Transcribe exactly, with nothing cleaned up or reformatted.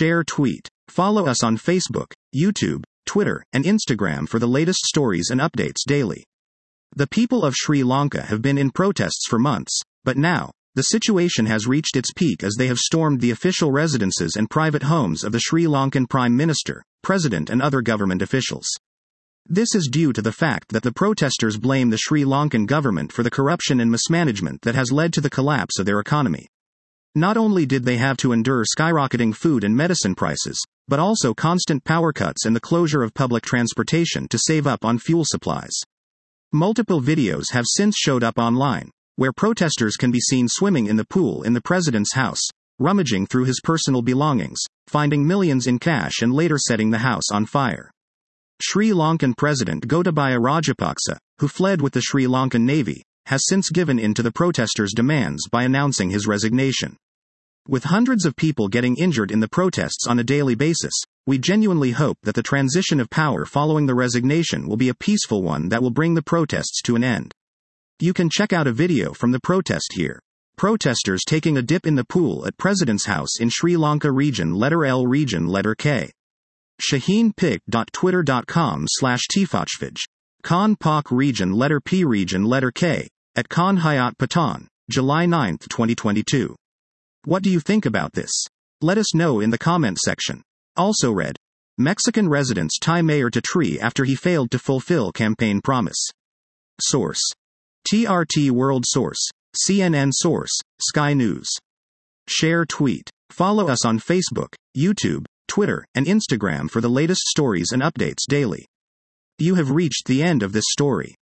Share tweet. Follow us on Facebook, YouTube, Twitter, and Instagram for the latest stories and updates daily. The people of Sri Lanka have been in protests for months, but now, the situation has reached its peak as they have stormed the official residences and private homes of the Sri Lankan Prime Minister, President and other government officials. This is due to the fact that the protesters blame the Sri Lankan government for the corruption and mismanagement that has led to the collapse of their economy. Not only did they have to endure skyrocketing food and medicine prices, but also constant power cuts and the closure of public transportation to save up on fuel supplies. Multiple videos have since showed up online, where protesters can be seen swimming in the pool in the president's house, rummaging through his personal belongings, finding millions in cash and later setting the house on fire. Sri Lankan President Gotabaya Rajapaksa, who fled with the Sri Lankan Navy, has since given in to the protesters' demands by announcing his resignation. With hundreds of people getting injured in the protests on a daily basis, we genuinely hope that the transition of power following the resignation will be a peaceful one that will bring the protests to an end. You can check out a video from the protest here. Protesters taking a dip in the pool at President's house in Sri Lanka region letter L region letter K. shaheenpic.twitter.com slash tfachfij. Khan Pak region letter P region letter K, at Khan Hayat Patan, July ninth twenty twenty-two. What do you think about this? Let us know in the comment section. Also read. Mexican residents tie mayor to tree after he failed to fulfill campaign promise. Source. T R T World Source, C N N Source, Sky News. Share tweet. Follow us on Facebook, YouTube, Twitter, and Instagram for the latest stories and updates daily. You have reached the end of this story.